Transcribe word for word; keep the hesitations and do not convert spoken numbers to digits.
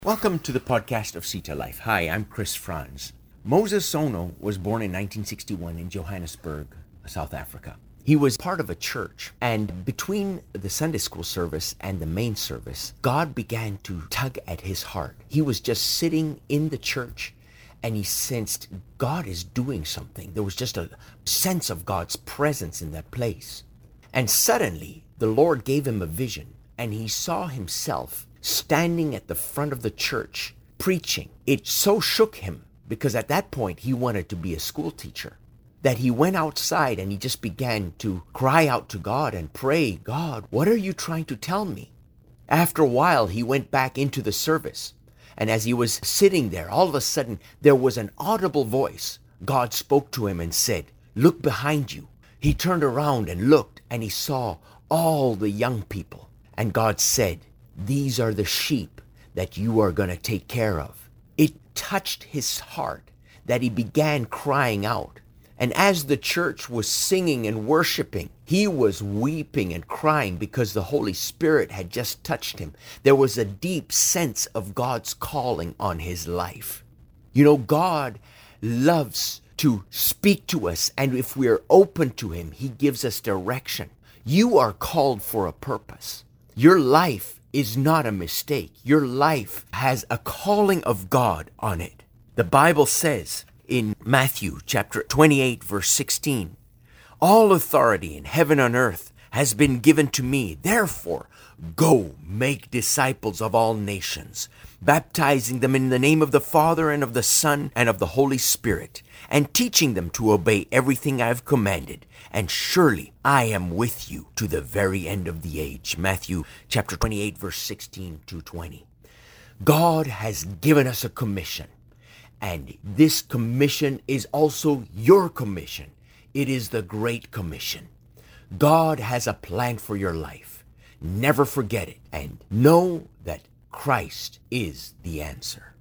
Welcome to the podcast of Sita Life. Hi, I'm Chris Franz. Moses Sono was born in nineteen sixty-one in Johannesburg, South Africa. He was part of a church, and between the Sunday school service and the main service, God began to tug at his heart. He was just sitting in the church, and he sensed God is doing something. There was just a sense of God's presence in that place. And suddenly, the Lord gave him a vision, and he saw himself standing at the front of the church, preaching. It so shook him, because at that point he wanted to be a school teacher, that he went outside and he just began to cry out to God and pray, God, what are you trying to tell me? After a while, he went back into the service. And as he was sitting there, all of a sudden, there was an audible voice. God spoke to him and said, look behind you. He turned around and looked, and he saw all the young people. And God said, these are the sheep that you are going to take care of. It touched his heart that he began crying out. And as the church was singing and worshiping, he was weeping and crying because the Holy Spirit had just touched him. There was a deep sense of God's calling on his life. You know, God loves to speak to us, and if we are open to him, he gives us direction. You are called for a purpose. Your life is not a mistake. Your life has a calling of God on it. The Bible says in Matthew chapter twenty-eight, verse sixteen, all authority in heaven and earth has been given to me. Therefore, go make disciples of all nations, baptizing them in the name of the Father and of the Son and of the Holy Spirit, and teaching them to obey everything I have commanded. And surely I am with you to the very end of the age. Matthew chapter twenty-eight, verse sixteen to twenty. God has given us a commission, and this commission is also your commission. It is the Great Commission. God has a plan for your life. Never forget it, and know that Christ is the answer.